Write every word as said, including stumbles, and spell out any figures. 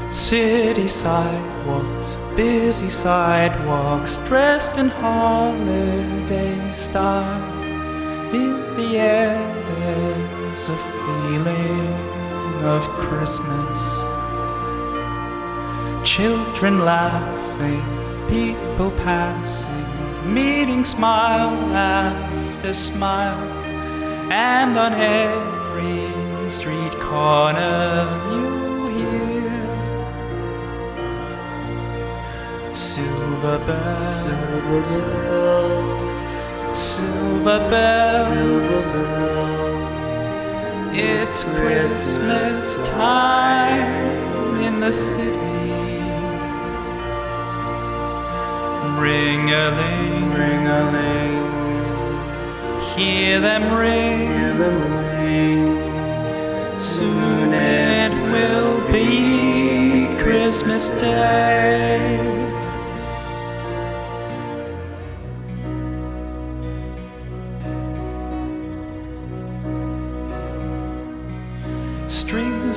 City sidewalks, busy sidewalks, dressed in holiday style. In the air there's a feeling of Christmas. Children laughing, people passing, meeting smile after smile. And on every street corner you hear silver bells, silver bells, silver bells, silver bells. It's Christmas time in the city. Ring-a-ling, Ring-a-ling, hear them ring. hear them ring. Soon it will be Christmas Day.